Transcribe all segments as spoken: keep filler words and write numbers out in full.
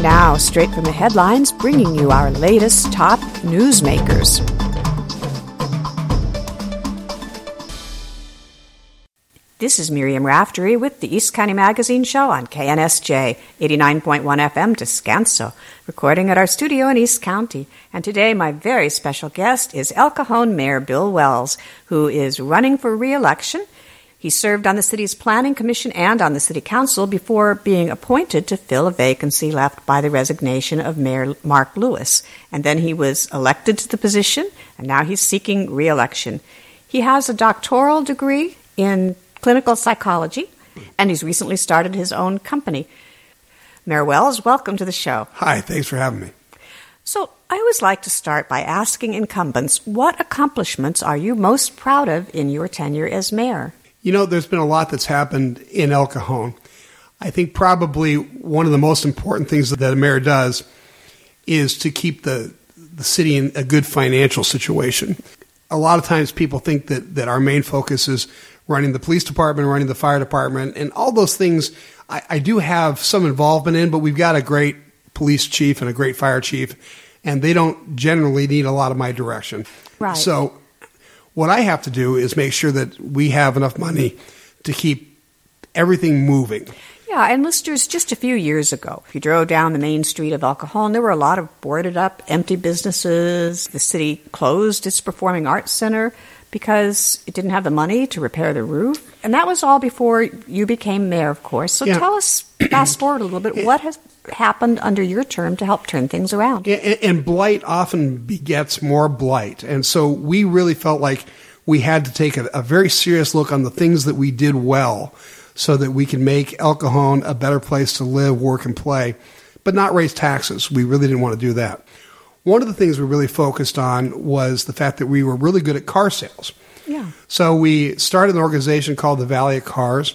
now, straight from the headlines, bringing you our latest top newsmakers. This is Miriam Raftery with the East County Magazine Show on K N S J, eighty-nine point one F M Descanso, recording at our studio in East County. And today my very special guest is El Cajon Mayor Bill Wells, who is running for re-election. He served on the city's planning commission and on the city council before being appointed to fill a vacancy left by the resignation of Mayor Mark Lewis. And then he was elected to the position, and now he's seeking re-election. He has a doctoral degree in clinical psychology, and he's recently started his own company. Mayor Wells, welcome to the show. Hi, thanks for having me. So I always like to start by asking incumbents, what accomplishments are you most proud of in your tenure as mayor? You know, there's been a lot that's happened in El Cajon. I think probably one of the most important things that a mayor does is to keep the, the city in a good financial situation. A lot of times people think that, that our main focus is running the police department, running the fire department, and all those things I, I do have some involvement in, but we've got a great police chief and a great fire chief, and they don't generally need a lot of my direction. Right. So what I have to do is make sure that we have enough money to keep everything moving. Yeah, and listeners, just a few years ago, if you drove down the main street of El Cajon, there were a lot of boarded up, empty businesses. The city closed its performing arts center because it didn't have the money to repair the roof. And that was all before you became mayor, of course. So yeah. tell us, fast forward a little bit, what has happened under your term to help turn things around? Yeah, and, and blight often begets more blight. And so we really felt like we had to take a, a very serious look on the things that we did well so that we can make El Cajon a better place to live, work, and play, but not raise taxes. We really didn't want to do that. One of the things we really focused on was the fact that we were really good at car sales. Yeah. So we started an organization called the Valley of Cars,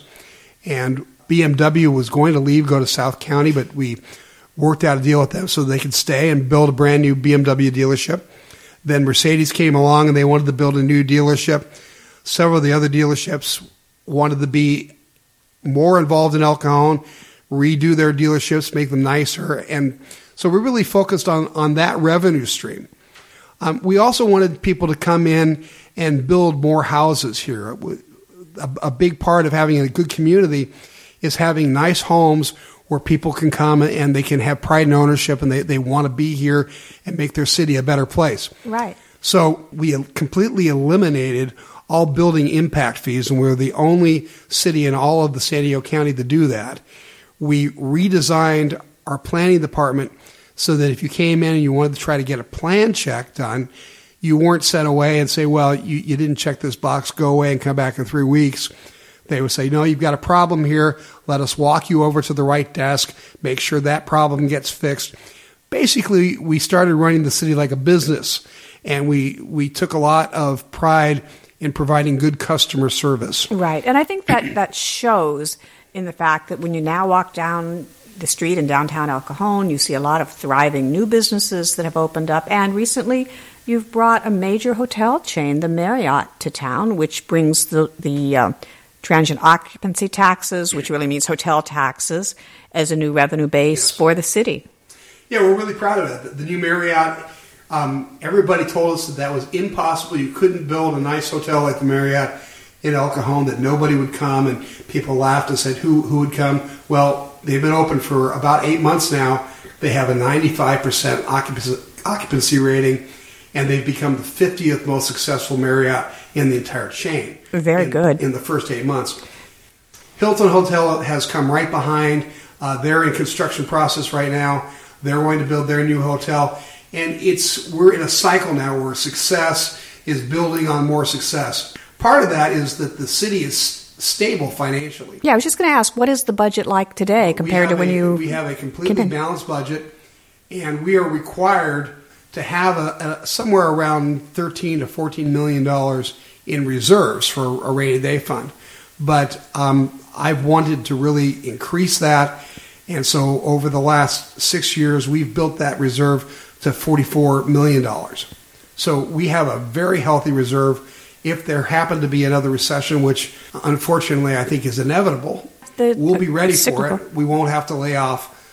and B M W was going to leave, go to South County, but we worked out a deal with them so they could stay and build a brand new B M W dealership. Then Mercedes came along and they wanted to build a new dealership. Several of the other dealerships wanted to be more involved in El Cajon, redo their dealerships, make them nicer, and so we really focused on, on that revenue stream. Um, we also wanted people to come in and build more houses here. A, a big part of having a good community is having nice homes where people can come and they can have pride in ownership and they, they want to be here and make their city a better place. Right. So we completely eliminated all building impact fees, and we're the only city in all of the San Diego County to do that. We redesigned our planning department so that if you came in and you wanted to try to get a plan check done, you weren't sent away and say, well, you, you didn't check this box, go away and come back in three weeks. They would say, no, you've got a problem here. Let us walk you over to the right desk, make sure that problem gets fixed. Basically, we started running the city like a business, and we, we took a lot of pride in providing good customer service. Right. And I think that, that shows in the fact that when you now walk down the street in downtown El Cajon, you see a lot of thriving new businesses that have opened up. And recently, you've brought a major hotel chain, the Marriott, to town, which brings the, the uh, transient occupancy taxes, which really means hotel taxes, as a new revenue base yes. for the city. Yeah, we're really proud of that. The, the new Marriott, um, everybody told us that that was impossible. You couldn't build a nice hotel like the Marriott in El Cajon, that nobody would come, and people laughed and said, who who would come? Well, they've been open for about eight months now. They have a ninety-five percent occupancy, occupancy rating, and they've become the fiftieth most successful Marriott in the entire chain. Very in, good. In the first eight months. Hilton Hotel has come right behind. Uh, they're in construction process right now. They're going to build their new hotel. And it's we're in a cycle now where success is building on more success. Part of that is that the city is stable financially. Yeah, I was just going to ask, what is the budget like today compared to when a, you... We have a completely balanced budget, and we are required to have a, a somewhere around thirteen to fourteen million dollars in reserves for a rainy day fund. But um, I've wanted to really increase that, and so over the last six years, we've built that reserve to forty-four million dollars. So we have a very healthy reserve. If there happened to be another recession, which unfortunately I think is inevitable, the, we'll be ready cyclical. for it. We won't have to lay off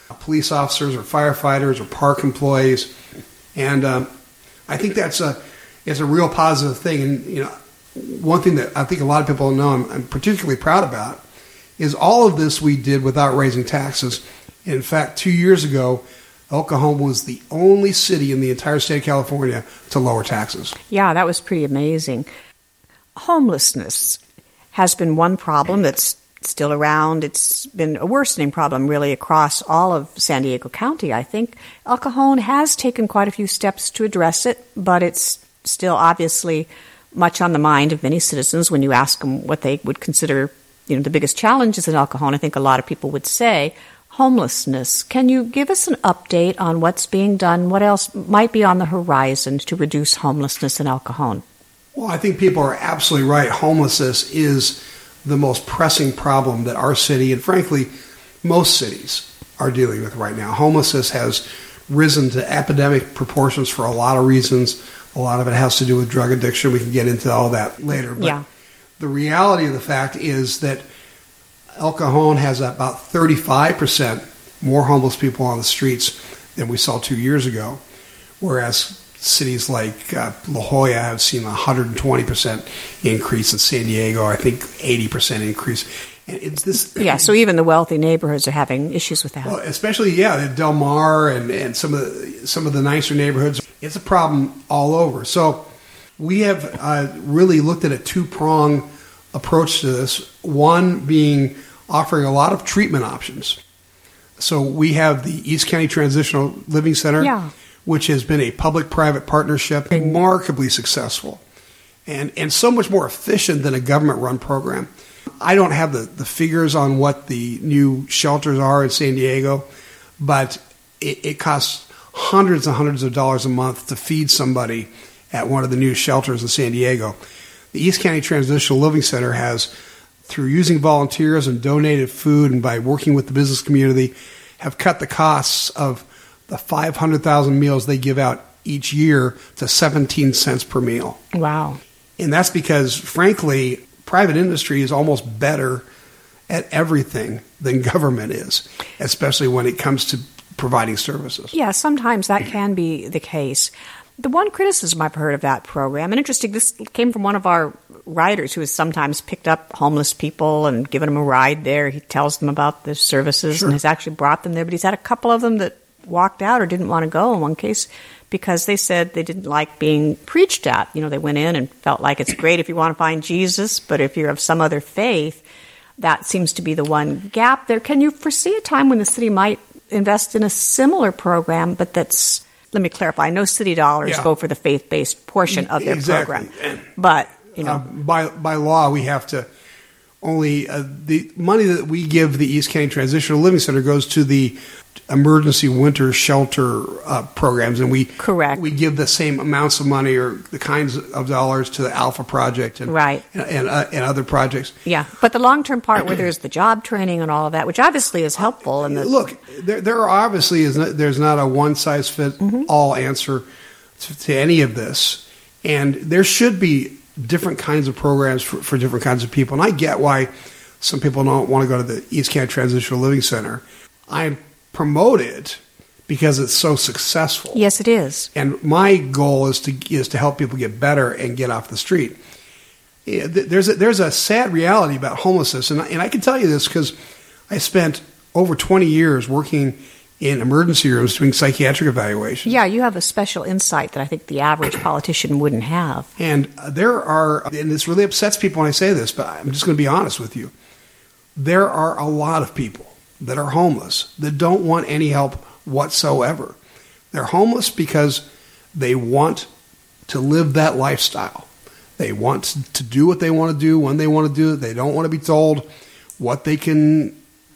police officers or firefighters or park employees. And um, I think that's a it's a real positive thing. And you know, one thing that I think a lot of people know I'm, I'm particularly proud about is all of this we did without raising taxes. In fact, two years ago, El Cajon was the only city in the entire state of California to lower taxes. Yeah, that was pretty amazing. Homelessness has been one problem that's still around. It's been a worsening problem really across all of San Diego County, I think. El Cajon has taken quite a few steps to address it, but it's still obviously much on the mind of many citizens. When you ask them what they would consider, you know, the biggest challenges in El Cajon, I think a lot of people would say homelessness. Can you give us an update on what's being done? What else might be on the horizon to reduce homelessness in El Cajon? Well, I think people are absolutely right. Homelessness is the most pressing problem that our city, and frankly, most cities, are dealing with right now. Homelessness has risen to epidemic proportions for a lot of reasons. A lot of it has to do with drug addiction. We can get into all that later. But yeah. The reality of the fact is that El Cajon has about thirty-five percent more homeless people on the streets than we saw two years ago, whereas cities like uh, La Jolla have seen a one hundred twenty percent increase. In San Diego, I think eighty percent increase. And it's this. Yeah, so even the wealthy neighborhoods are having issues with that. Well, especially, yeah, Del Mar and, and some of the, some of the nicer neighborhoods. It's a problem all over. So we have uh, really looked at a two-prong approach to this. One being offering a lot of treatment options. So we have the East County Transitional Living Center, yeah. which has been a public-private partnership, remarkably successful, and, and so much more efficient than a government-run program. I don't have the, the figures on what the new shelters are in San Diego, but it, it costs hundreds and hundreds of dollars a month to feed somebody at one of the new shelters in San Diego. The East County Transitional Living Center has, through using volunteers and donated food and by working with the business community, have cut the costs of the five hundred thousand meals they give out each year to seventeen cents per meal. Wow. And that's because, frankly, private industry is almost better at everything than government is, especially when it comes to providing services. Yeah, sometimes that can be the case. The one criticism I've heard of that program, and interesting, this came from one of our writers who has sometimes picked up homeless people and given them a ride there. He tells them about the services Sure. and has actually brought them there, but he's had a couple of them that walked out or didn't want to go in one case because they said they didn't like being preached at. You know, they went in and felt like it's great if you want to find Jesus, but if you're of some other faith, that seems to be the one gap there. Can you foresee a time when the city might invest in a similar program, but that's, let me clarify, no city dollars Yeah. go for the faith-based portion of their Exactly. program. And, But, you know. uh, by by law, we have to only, uh, the money that we give the East County Transitional Living Center goes to the emergency winter shelter uh, programs, and we Correct. we give the same amounts of money or the kinds of dollars to the Alpha Project and Right. and and, uh, and other projects. Yeah, but the long-term part where there's the job training and all of that, which obviously is helpful. And the, Look, there there are obviously is not, there's not a one size fits all answer to, to any of this, and there should be different kinds of programs for, for different kinds of people. And I get why some people don't want to go to the East County Transitional Living Center. I promote it because it's so successful. yes, it is. And my goal is to is to help people get better and get off the street. Yeah, th- There's a, there's a sad reality about homelessness, and I, and I can tell you this because I spent over twenty years working in emergency rooms doing psychiatric evaluation. Yeah, you have a special insight that I think the average politician wouldn't have. And there are, and this really upsets people when I say this, but I'm just going to be honest with you. There are a lot of people that are homeless that don't want any help whatsoever. They're homeless because they want to live that lifestyle. They want to do what they want to do when they want to do it. They don't want to be told what they can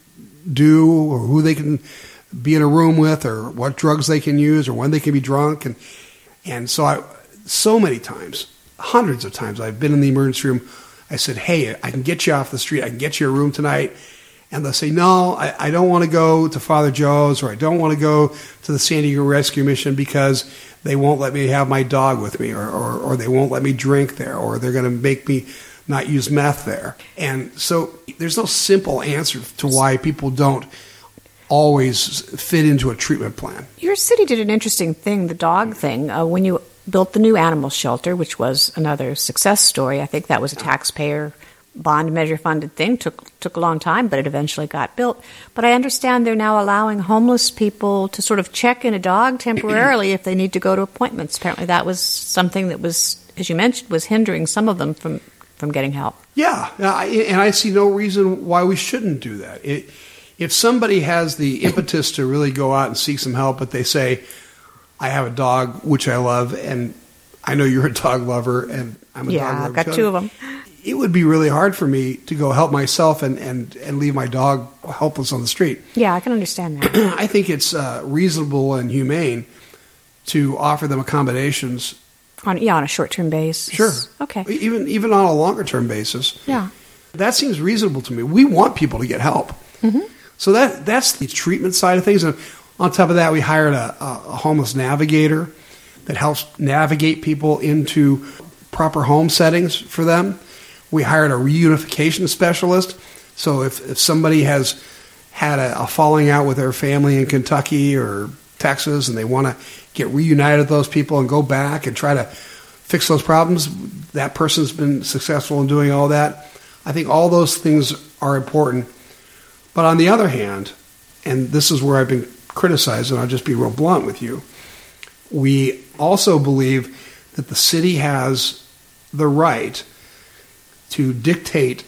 do or who they can be in a room with or what drugs they can use or when they can be drunk. And and so I, so many times, hundreds of times, I've been in the emergency room. I said, hey, I can get you off the street. I can get you a room tonight. And they'll say, no, I, I don't want to go to Father Joe's or I don't want to go to the San Diego Rescue Mission because they won't let me have my dog with me or, or, or they won't let me drink there or they're going to make me not use meth there. And so there's no simple answer to why people don't always fit into a treatment plan. Your city did an interesting thing, the dog thing, uh, when you built the new animal shelter, which was another success story. I think that was a taxpayer bond measure funded thing. Took took a long time, but it eventually got built. But I understand they're now allowing homeless people to sort of check in a dog temporarily if they need to go to appointments. Apparently that was something that was, as you mentioned, was hindering some of them from, from getting help. Yeah, and I see no reason why we shouldn't do that. It, if somebody has the impetus to really go out and seek some help, but they say, I have a dog, which I love, and I know you're a dog lover, and I'm a yeah, dog lover. Yeah, I've got too. two of them. It would be really hard for me to go help myself and, and, and leave my dog helpless on the street. Yeah, I can understand that. I think it's uh, reasonable and humane to offer them accommodations. On, yeah, on a short-term basis. Sure. Okay. Even even on a longer-term basis. Yeah. That seems reasonable to me. We want people to get help. Mm-hmm. So that that's the treatment side of things. And on top of that, we hired a, a homeless navigator that helps navigate people into proper home settings for them. We hired a reunification specialist. So if, if somebody has had a, a falling out with their family in Kentucky or Texas and they want to get reunited with those people and go back and try to fix those problems, that person's been successful in doing all that. I think all those things are important. But on the other hand, and this is where I've been criticized, and I'll just be real blunt with you, we also believe that the city has the right to dictate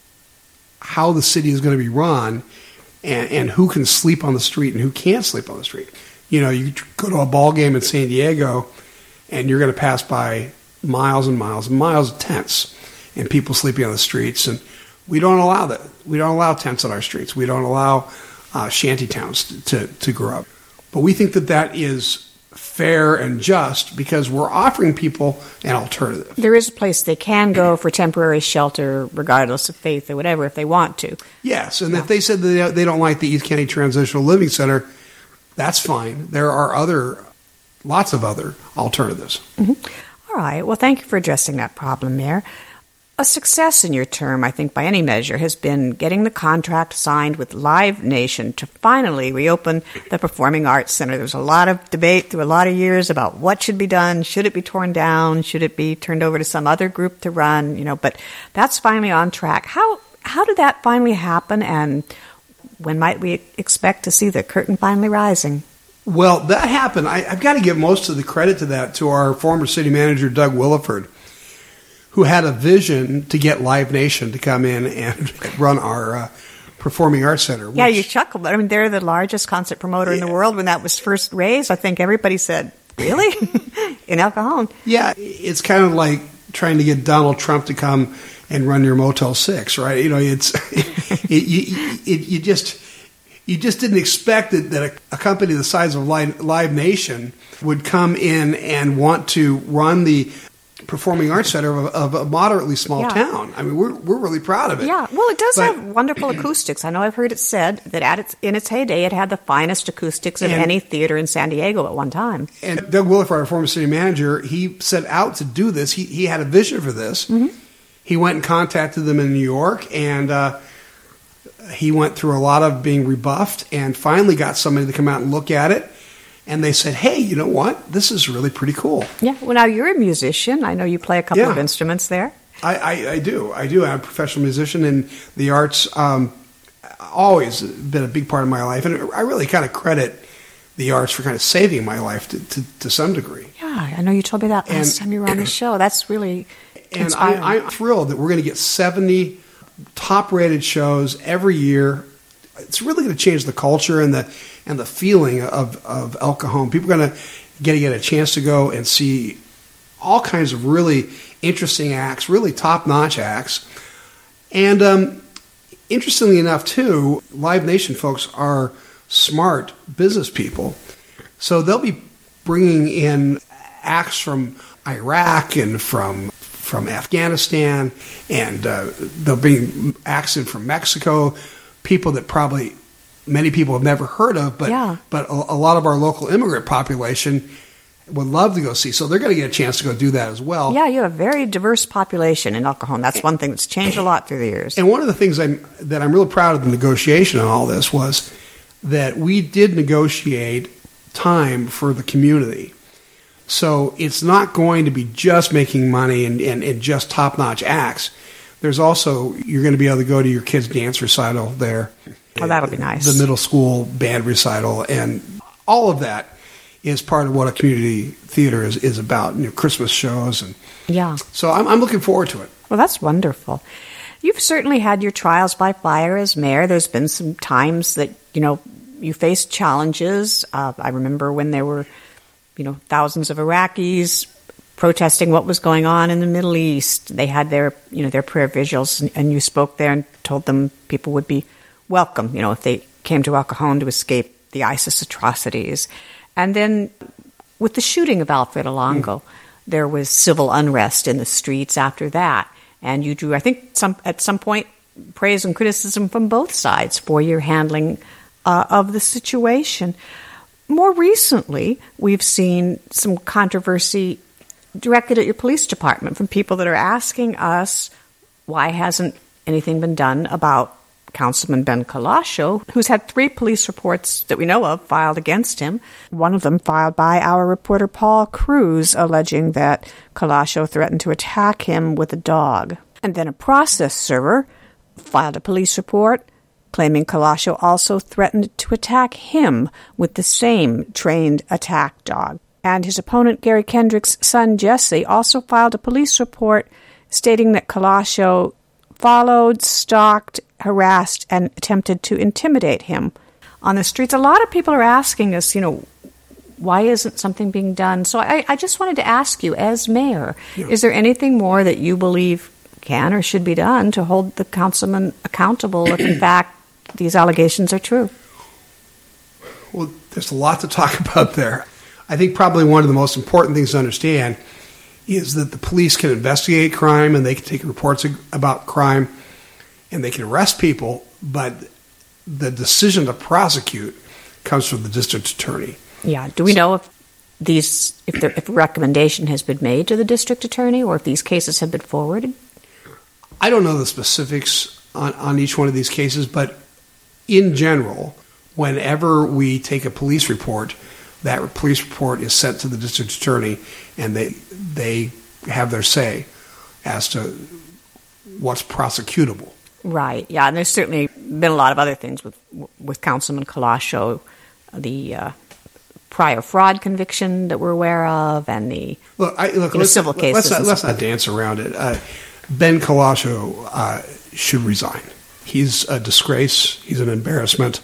how the city is going to be run and, and who can sleep on the street and who can't sleep on the street. You know, you go to a ball game in San Diego and you're going to pass by miles and miles and miles of tents and people sleeping on the streets, and we don't allow that. We don't allow tents on our streets. We don't allow uh, shanty towns to, to, to grow up. But we think that that is fair and just because we're offering people an alternative. There is a place they can go for temporary shelter regardless of faith or whatever if they want to. Yes, and yeah. if they said that they don't like the East County Transitional Living Center, that's fine. There are other, lots of other alternatives. Mm-hmm. All right. Well, thank you for addressing that problem there. A success in your term, I think, by any measure, has been getting the contract signed with Live Nation to finally reopen the Performing Arts Center. There was a lot of debate through a lot of years about what should be done. Should it be torn down? Should it be turned over to some other group to run? You know, but that's finally on track. How how did that finally happen, and when might we expect to see the curtain finally rising? Well, that happened. I, I've got to give most of the credit to that to our former city manager, Doug Williford, who had a vision to get Live Nation to come in and run our uh, Performing Arts Center. Yeah, you chuckle, but I mean, they're the largest concert promoter yeah. in the world. When that was first raised, I think everybody said, really? In El Cajon? Yeah, it's kind of like trying to get Donald Trump to come and run your Motel six, right? You know, it's it, you, it, you just you just didn't expect that, that a, a company the size of Live, Live Nation would come in and want to run the Performing Arts Center of a, of a moderately small yeah. town. I mean, we're we're really proud of it. Yeah, well, it does but, have wonderful acoustics. I know I've heard it said that at its in its heyday, it had the finest acoustics of and, any theater in San Diego at one time. And Doug Williford, our former city manager, he set out to do this. He he had a vision for this. Mm-hmm. He went and contacted them in New York, and uh, he went through a lot of being rebuffed, and finally got somebody to come out and look at it. And they said, hey, you know what? This is really pretty cool. Yeah. Well, now you're a musician. I know you play a couple yeah. of instruments there. I, I, I do. I do. I'm a professional musician, and the arts um, always been a big part of my life. And I really kind of credit the arts for kind of saving my life to, to, to some degree. Yeah, I know you told me that last and, time you were on the show. That's really And inspiring. I, I'm thrilled that we're going to get seventy top-rated shows every year. It's really going to change the culture and the and the feeling of, of El Cajon. People are going to get to get a chance to go and see all kinds of really interesting acts, really top-notch acts. And um, interestingly enough, too, Live Nation folks are smart business people. So they'll be bringing in acts from Iraq and from from Afghanistan, and uh, they'll bring acts in from Mexico, people that probably many people have never heard of, but yeah. but a, a lot of our local immigrant population would love to go see. So they're going to get a chance to go do that as well. Yeah, you have a very diverse population in El Cajon. That's one thing that's changed a lot through the years. And one of the things I'm, that I'm really proud of the negotiation on all this was that we did negotiate time for the community. So it's not going to be just making money and, and, and just top-notch acts. There's also, you're going to be able to go to your kid's dance recital there. Oh, that'll be nice. The middle school band recital, and all of that is part of what a community theater is, is about, you know, Christmas shows. And yeah. So I'm, I'm looking forward to it. Well, that's wonderful. You've certainly had your trials by fire as mayor. There's been some times that, you know, you faced challenges. Uh, I remember when there were, you know, thousands of Iraqis protesting what was going on in the Middle East. They had their, you know, their prayer vigils, and, and you spoke there and told them people would be welcome, you know, if they came to El Cajon to escape the ISIS atrocities. And then with the shooting of Alfred Alongo, mm. there was civil unrest in the streets after that. And you drew, I think, some at some point, praise and criticism from both sides for your handling uh, of the situation. More recently, we've seen some controversy directed at your police department from people that are asking us, why hasn't anything been done about Councilman Ben Colascio, who's had three police reports that we know of filed against him. One of them filed by our reporter Paul Cruz, alleging that Colascio threatened to attack him with a dog. And then a process server filed a police report claiming Colascio also threatened to attack him with the same trained attack dog. And his opponent, Gary Kendrick's son, Jesse, also filed a police report stating that Colascio followed, stalked, harassed, and attempted to intimidate him on the streets. A lot of people are asking us, you know, why isn't something being done? So I, I just wanted to ask you, as mayor, yeah. is there anything more that you believe can or should be done to hold the councilman accountable if, in fact, these allegations are true? Well, there's a lot to talk about there. I think probably one of the most important things to understand is that the police can investigate crime and they can take reports about crime and they can arrest people, but the decision to prosecute comes from the district attorney. Yeah. Do we know if these, if, there, if a recommendation has been made to the district attorney or if these cases have been forwarded? I don't know the specifics on, on each one of these cases, but in general, whenever we take a police report, that police report is sent to the district attorney, and they they have their say as to what's prosecutable. Right. Yeah, and there's certainly been a lot of other things with with Councilman Colascio, the uh, prior fraud conviction that we're aware of, and the look, I, look you know, civil cases. Let's not, let's not dance around it. Uh, Ben Colascio uh, should resign. He's a disgrace. He's an embarrassment.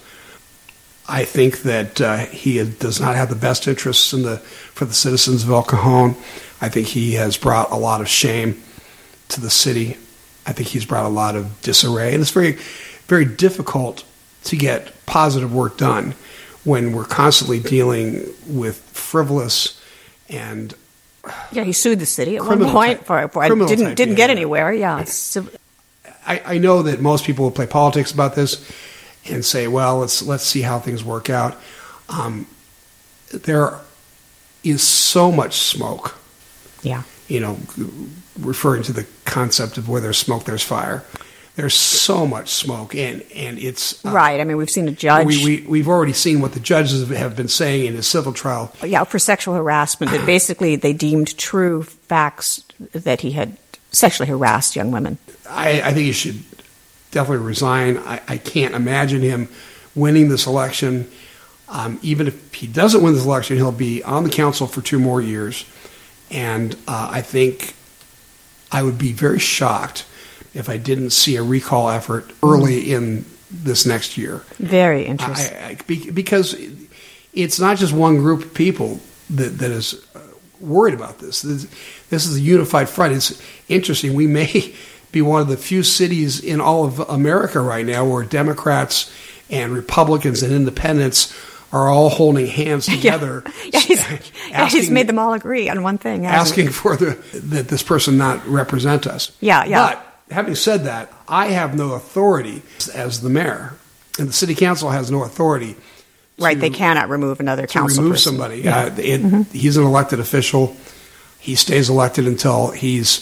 I think that uh, he does not have the best interests in the for the citizens of El Cajon. I think he has brought a lot of shame to the city. I think he's brought a lot of disarray, and it's very, very difficult to get positive work done when we're constantly dealing with frivolous and yeah. He sued the city at one point type, for, for didn't didn't behavior. get anywhere. Yeah, so, I, I know that most people will play politics about this and say, well, let's let's see how things work out. Um, there is so much smoke. Yeah. You know, referring to the concept of where there's smoke, there's fire. There's so much smoke, and, and it's... Uh, right. I mean, we've seen a judge... We, we, we've already seen what the judges have been saying in a civil trial. Yeah, for sexual harassment, that basically they deemed true facts that he had sexually harassed young women. I, I think he should definitely resign. I, I can't imagine him winning this election. Um, even if he doesn't win this election, he'll be on the council for two more years. And uh, I think I would be very shocked if I didn't see a recall effort early in this next year. Very interesting. I, I, because it's not just one group of people that, that is worried about this. this. This is a unified front. It's interesting. We may be one of the few cities in all of America right now where Democrats and Republicans and independents are all holding hands together. Yeah, yeah, he's, asking, yeah, he's made them all agree on one thing. Asking for the, that this person not represent us. Yeah, yeah. But having said that, I have no authority as the mayor, and the city council has no authority. Right, to, they cannot remove another to council remove person. somebody. Yeah. Uh, it, mm-hmm. He's an elected official. He stays elected until he's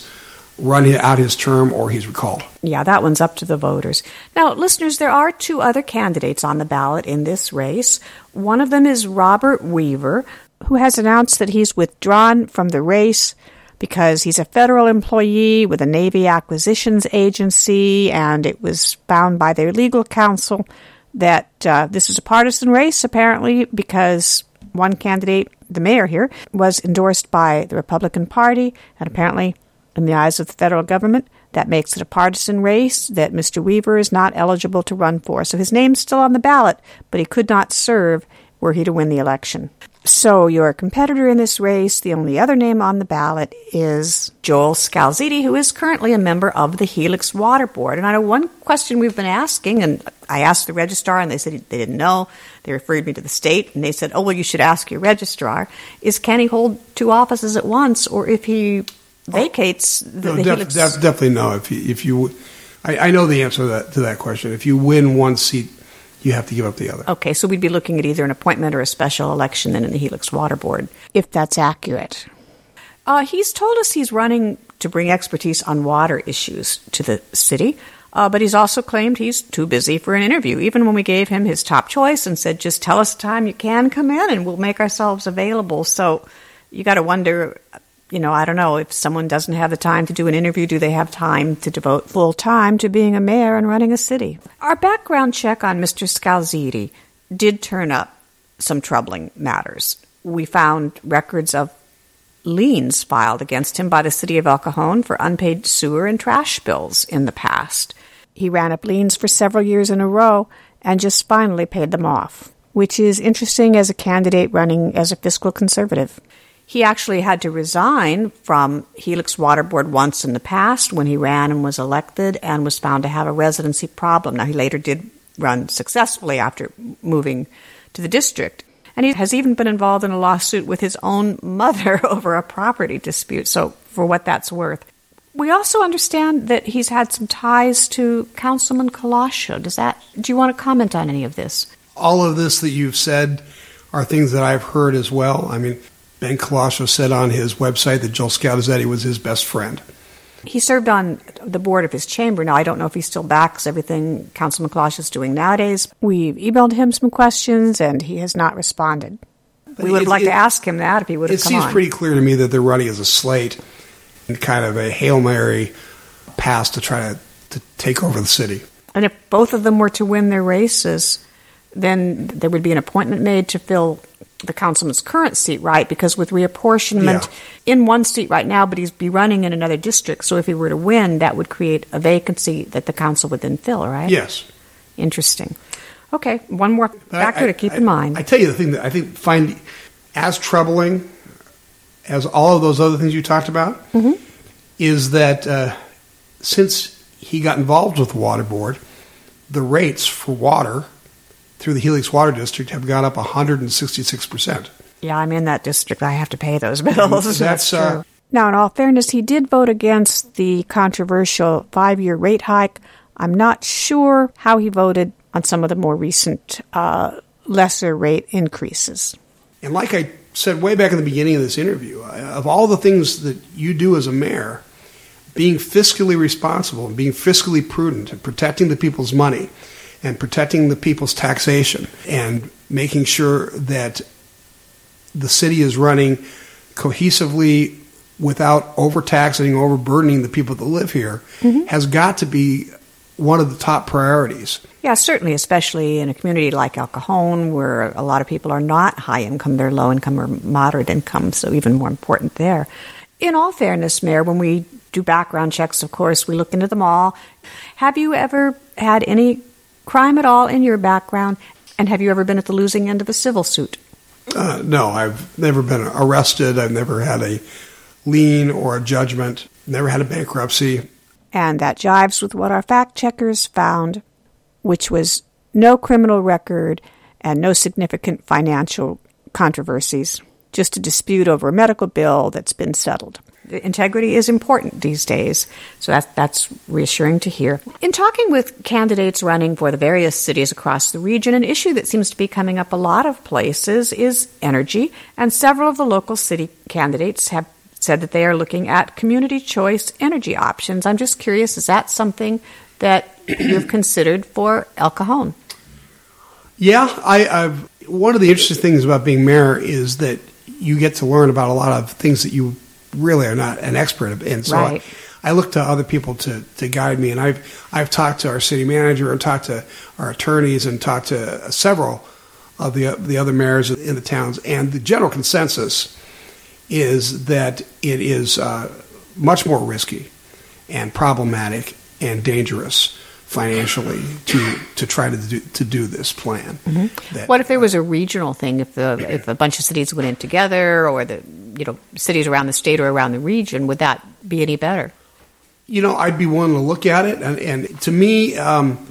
run out his term or he's recalled. Yeah, that one's up to the voters. Now, listeners, there are two other candidates on the ballot in this race. One of them is Robert Weaver, who has announced that he's withdrawn from the race because he's a federal employee with a Navy Acquisitions Agency, and it was found by their legal counsel that uh, this is a partisan race, apparently, because one candidate, the mayor here, was endorsed by the Republican Party, and apparently, in the eyes of the federal government, that makes it a partisan race that Mister Weaver is not eligible to run for. So his name's still on the ballot, but he could not serve were he to win the election. So your competitor in this race, the only other name on the ballot, is Joel Scalzitti, who is currently a member of the Helix Water Board. And I know one question we've been asking, and I asked the registrar, and they said they didn't know. They referred me to the state, and they said, oh, well, you should ask your registrar, is can he hold two offices at once, or if he vacates the, no, the def- Helix? def- definitely no. If you, if you I, I know the answer to that, to that question. If you win one seat, you have to give up the other. Okay, so we'd be looking at either an appointment or a special election then in the Helix Water Board, if that's accurate. Uh, he's told us he's running to bring expertise on water issues to the city, uh, but he's also claimed he's too busy for an interview, even when we gave him his top choice and said, just tell us a time you can come in and we'll make ourselves available. So you got to wonder, you know, I don't know, if someone doesn't have the time to do an interview, do they have time to devote full time to being a mayor and running a city? Our background check on Mister Scalzitti did turn up some troubling matters. We found records of liens filed against him by the city of El Cajon for unpaid sewer and trash bills in the past. He ran up liens for several years in a row and just finally paid them off, which is interesting as a candidate running as a fiscal conservative. He actually had to resign from Helix Water Board once in the past when he ran and was elected and was found to have a residency problem. Now, he later did run successfully after moving to the district. And he has even been involved in a lawsuit with his own mother over a property dispute, so for what that's worth. We also understand that he's had some ties to Councilman Colascio. Does that, do you want to comment on any of this? All of this that you've said are things that I've heard as well. I mean, Ben Colascio said on his website that Joel Scalzitti was his best friend. He served on the board of his chamber. Now, I don't know if he still backs everything Councilman Colascio is doing nowadays. We've emailed him some questions, and he has not responded. We would have liked to ask him that if he would have come on. It seems pretty clear to me that they're running as a slate and kind of a Hail Mary pass to try to, to take over the city. And if both of them were to win their races, then there would be an appointment made to fill the councilman's current seat, right? Because with reapportionment yeah. in one seat right now, but he'd be running in another district. So if he were to win, that would create a vacancy that the council would then fill, right? Yes. Interesting. Okay, one more factor I, I, to keep I, in mind. I tell you the thing that I think find as troubling as all of those other things you talked about mm-hmm. is that uh, since he got involved with the water board, the rates for water through the Helix Water District have gone up one hundred sixty-six percent. Yeah, I'm in that district. I have to pay those bills. That's, That's true. Uh, now, in all fairness, he did vote against the controversial five-year rate hike. I'm not sure how he voted on some of the more recent uh, lesser rate increases. And like I said way back in the beginning of this interview, of all the things that you do as a mayor, being fiscally responsible and being fiscally prudent and protecting the people's money and protecting the people's taxation and making sure that the city is running cohesively without overtaxing, overburdening the people that live here mm-hmm. has got to be one of the top priorities. Yeah, certainly, especially in a community like El Cajon, where a lot of people are not high income, they're low income or moderate income, so even more important there. In all fairness, Mayor, when we do background checks, of course, we look into them all. Have you ever had any crime at all in your background, and have you ever been at the losing end of a civil suit? Uh, no, I've never been arrested. I've never had a lien or a judgment, never had a bankruptcy. And that jives with what our fact checkers found, which was no criminal record and no significant financial controversies, just a dispute over a medical bill that's been settled. Integrity is important these days, so that, that's reassuring to hear. In talking with candidates running for the various cities across the region, an issue that seems to be coming up a lot of places is energy, and several of the local city candidates have said that they are looking at community choice energy options. I'm just curious, is that something that you've considered for El Cajon? Yeah, I, I've, one of the interesting things about being mayor is that you get to learn about a lot of things that you really are not an expert in. So right. I, I look to other people to, to guide me, and I've I've talked to our city manager and talked to our attorneys and talked to several of the the other mayors in the towns, and the general consensus is that it is uh, much more risky and problematic and dangerous financially to to try to do, to do this plan. Mm-hmm. That, what if there was a regional thing? If the if a bunch of cities went in together, or the you know cities around the state or around the region, would that be any better? You know, I'd be willing to look at it, and, and to me, um,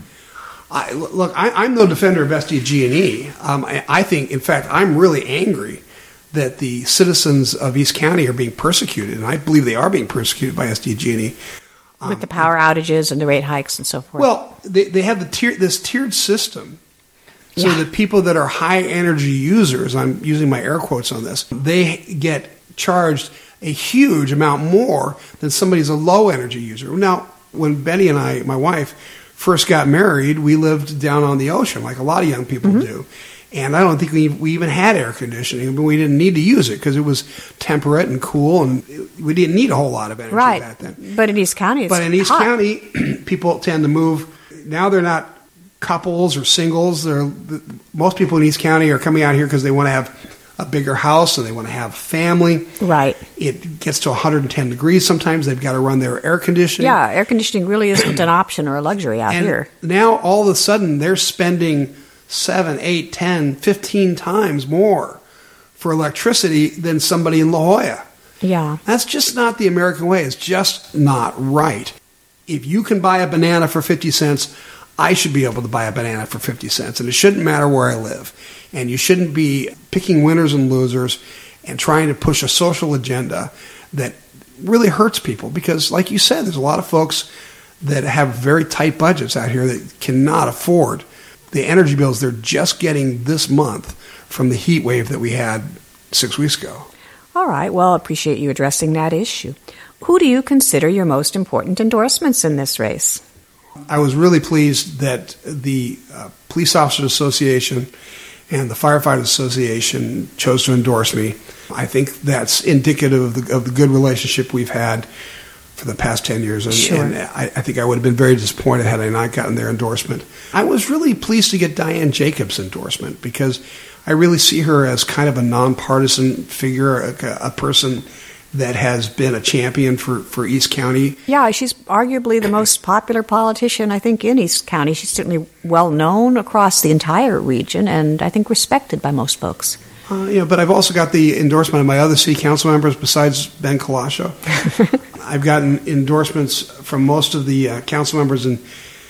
I, look, I, I'm no defender of S D G and E. Um, I, I think, in fact, I'm really angry that the citizens of East County are being persecuted, and I believe they are being persecuted by S D G and E. Um, With the power outages and the rate hikes and so forth. Well, they, they have the tier, this tiered system so yeah. that people that are high energy users, I'm using my air quotes on this, they get charged a huge amount more than somebody who's a low energy user. Now, when Betty and I, my wife, first got married, we lived down on the ocean like a lot of young people mm-hmm. do. And I don't think we, we even had air conditioning, but we didn't need to use it because it was temperate and cool, and we didn't need a whole lot of energy right. back then. But in East County, it's But in East hot. County, people tend to move. Now they're not couples or singles. They're, most people in East County are coming out here because they want to have a bigger house and they want to have a family. Right. It gets to one hundred ten degrees sometimes. They've got to run their air conditioning. Yeah, air conditioning really isn't an option or a luxury out and here. Now, all of a sudden, they're spending seven, eight, ten, fifteen times more for electricity than somebody in La Jolla. Yeah. That's just not the American way. It's just not right. If you can buy a banana for fifty cents, I should be able to buy a banana for fifty cents. And it shouldn't matter where I live. And you shouldn't be picking winners and losers and trying to push a social agenda that really hurts people. Because, like you said, there's a lot of folks that have very tight budgets out here that cannot afford the energy bills they're just getting this month from the heat wave that we had six weeks ago. All right. Well, I appreciate you addressing that issue. Who do you consider your most important endorsements in this race? I was really pleased that the uh, Police Officers Association and the Firefighters Association chose to endorse me. I think that's indicative of the, of the good relationship we've had for the past ten years. And, sure. and I, I think I would have been very disappointed had I not gotten their endorsement. I was really pleased to get Diane Jacobs' endorsement because I really see her as kind of a nonpartisan figure, a, a person that has been a champion for, for East County. Yeah, she's arguably the most popular politician, I think, in East County. She's certainly well known across the entire region and I think respected by most folks. Uh, yeah, but I've also got the endorsement of my other city council members besides Ben Colascio. I've gotten endorsements from most of the uh, council members in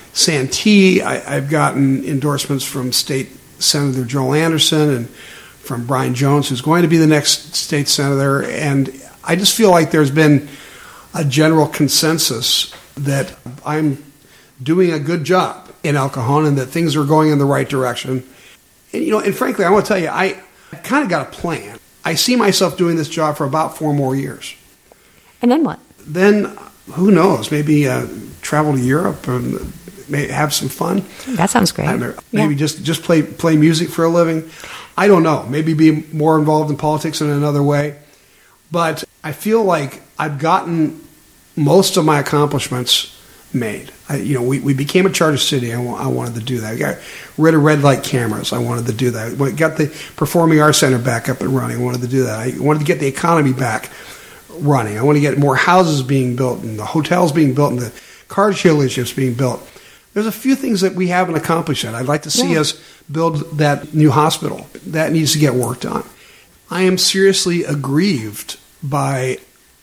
Santee. I, I've gotten endorsements from State Senator Joel Anderson and from Brian Jones, who's going to be the next state senator. And I just feel like there's been a general consensus that I'm doing a good job in El Cajon and that things are going in the right direction. And, you know, and frankly, I want to tell you, I kind of got a plan. I see myself doing this job for about four more years. And then what? Then, who knows, maybe uh, travel to Europe and maybe have some fun. That sounds great. I don't know, maybe yeah. just, just play play music for a living. I don't know. Maybe be more involved in politics in another way. But I feel like I've gotten most of my accomplishments made. I, you know, we, we became a charter city. I, I wanted to do that. We got rid of red light cameras. I wanted to do that. We got the Performing Arts Center back up and running. I wanted to do that. I wanted to get the economy back running. I want to get more houses being built and the hotels being built and the car dealerships being built. There's a few things that we haven't accomplished yet. I'd like to see yeah. us build that new hospital. That needs to get worked on. I am seriously aggrieved by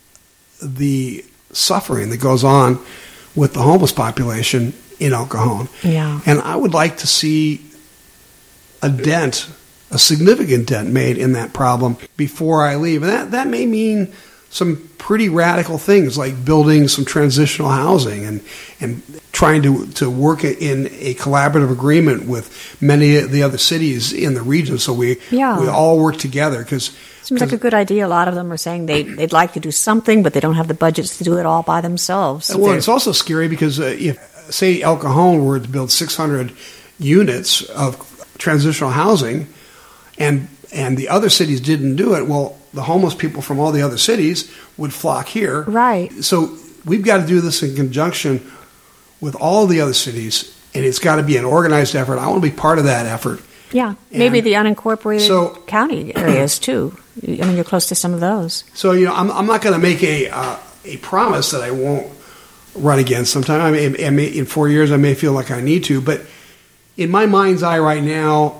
the suffering that goes on with the homeless population in El Cajon. Yeah. And I would like to see a dent, a significant dent made in that problem before I leave. And that, that may mean some pretty radical things like building some transitional housing and and trying to to work in a collaborative agreement with many of the other cities in the region. So we yeah. we all work together because seems like a good idea. A lot of them are saying they they'd like to do something, but they don't have the budgets to do it all by themselves. Well, it's also scary because uh, if say El Cajon were to build six hundred units of transitional housing, and and the other cities didn't do it, well, the homeless people from all the other cities would flock here. Right. So we've got to do this in conjunction with all the other cities, and it's got to be an organized effort. I want to be part of that effort. Yeah, and maybe the unincorporated so, county areas too. I mean, you're close to some of those. So you know, I'm I'm not going to make a uh, a promise that I won't run again sometime. I mean, I may, in four years, I may feel like I need to, but in my mind's eye right now,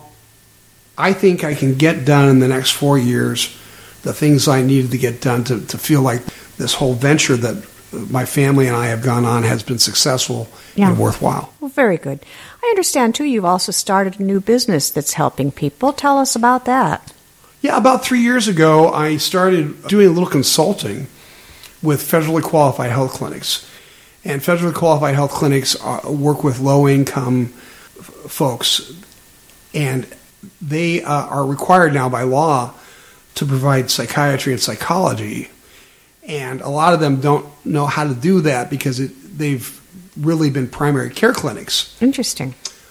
I think I can get done in the next four years the things I needed to get done to, to feel like this whole venture that my family and I have gone on has been successful yeah. and worthwhile. Well, very good. I understand, too, you've also started a new business that's helping people. Tell us about that. Yeah, about three years ago, I started doing a little consulting with federally qualified health clinics. And federally qualified health clinics are, work with low-income f- folks, and they uh, are required now by law to provide psychiatry and psychology. And a lot of them don't know how to do that because it, they've really been primary care clinics. Interesting.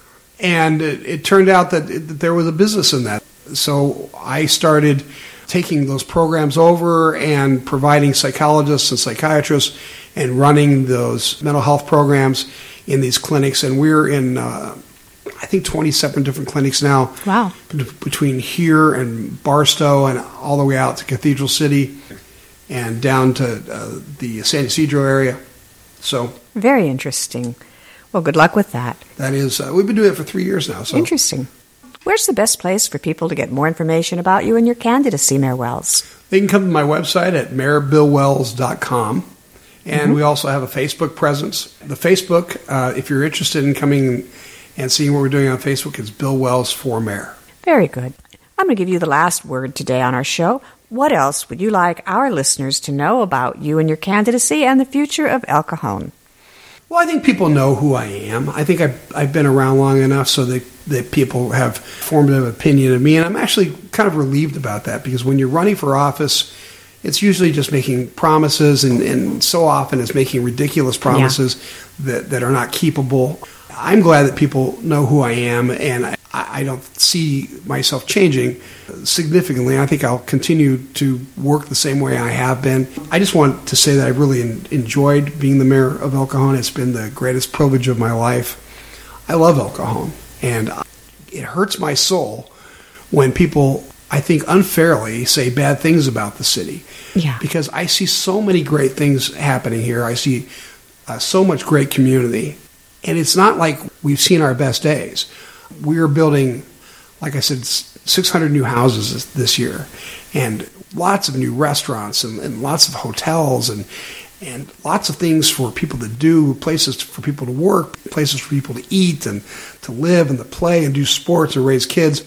And it, it turned out that, it, that there was a business in that. So I started taking those programs over and providing psychologists and psychiatrists and running those mental health programs in these clinics. And we're in, uh, I think, twenty-seven different clinics now. Wow. Between here and Barstow and all the way out to Cathedral City and down to uh, the San Ysidro area. So very interesting. Well, good luck with that. That is, uh, we've been doing it for three years now. So interesting. Where's the best place for people to get more information about you and your candidacy, Mayor Wells? They can come to my website at mayor bill wells dot com. And mm-hmm. we also have a Facebook presence. The Facebook, uh, if you're interested in coming and seeing what we're doing on Facebook, is Bill Wells for Mayor. Very good. I'm going to give you the last word today on our show. What else would you like our listeners to know about you and your candidacy and the future of El Cajon? Well, I think people know who I am. I think I've, I've been around long enough so that, that people have formative opinion of me. And I'm actually kind of relieved about that because when you're running for office, it's usually just making promises, and, and so often it's making ridiculous promises yeah. that, that are not keepable. I'm glad that people know who I am, and I, I don't see myself changing significantly. I think I'll continue to work the same way I have been. I just want to say that I really en- enjoyed being the mayor of El Cajon. It's been the greatest privilege of my life. I love El Cajon, and it hurts my soul when people, I think unfairly, say bad things about the city. Yeah. Because I see so many great things happening here. I see uh, so much great community. And it's not like we've seen our best days. We're building, like I said, six hundred new houses this, this year, and lots of new restaurants and, and lots of hotels and and lots of things for people to do, places for people to work, places for people to eat and to live and to play and do sports and raise kids.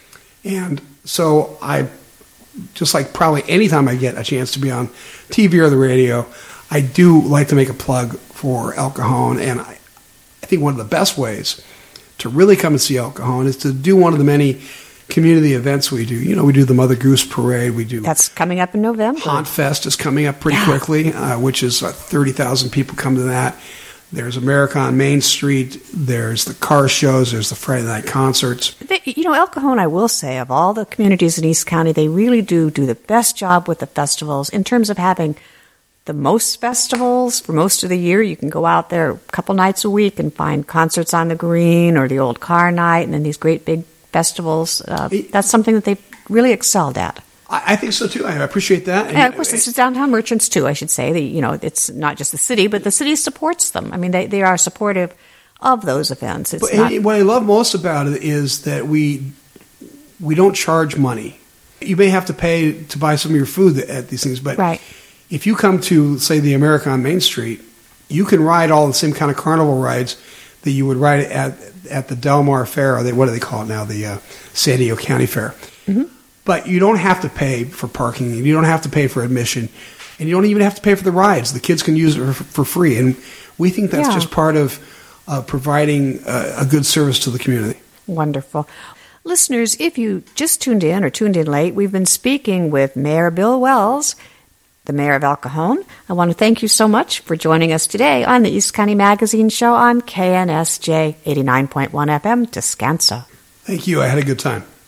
And so I, just like probably anytime I get a chance to be on T V or the radio, I do like to make a plug for El Cajon. And I, I think one of the best ways to really come and see El Cajon is to do one of the many community events we do. You know, we do the Mother Goose Parade. We do That's coming up in November. Haunt Fest is coming up pretty yeah. quickly, uh, which is uh, thirty thousand people come to that. There's America on Main Street. There's the car shows. There's the Friday night concerts. They, you know, El Cajon, I will say, of all the communities in East County, they really do do the best job with the festivals in terms of having the most festivals for most of the year. You can go out there a couple nights a week and find concerts on the green or the old car night and then these great big festivals. Uh, that's something that they've really excelled at. I think so, too. I appreciate that. And, and of course, this is downtown merchants, too, I should say. The, you know, it's not just the city, but the city supports them. I mean, they, they are supportive of those events. It's but not, what I love most about it is that we we don't charge money. You may have to pay to buy some of your food at these things, but right. if you come to, say, the America on Main Street, you can ride all the same kind of carnival rides that you would ride at at the Del Mar Fair, or they, what do they call it now, the uh, San Diego County Fair. Mm-hmm. But you don't have to pay for parking. You don't have to pay for admission. and you don't even have to pay for the rides. The kids can use it for, for free, and we think that's Yeah. just part of uh, providing uh, a good service to the community. Wonderful. Listeners, if you just tuned in or tuned in late, we've been speaking with Mayor Bill Wells, the mayor of El Cajon. I want to thank you so much for joining us today on the East County Magazine Show on K N S J eighty-nine point one F M, Descanso. Thank you. I had a good time.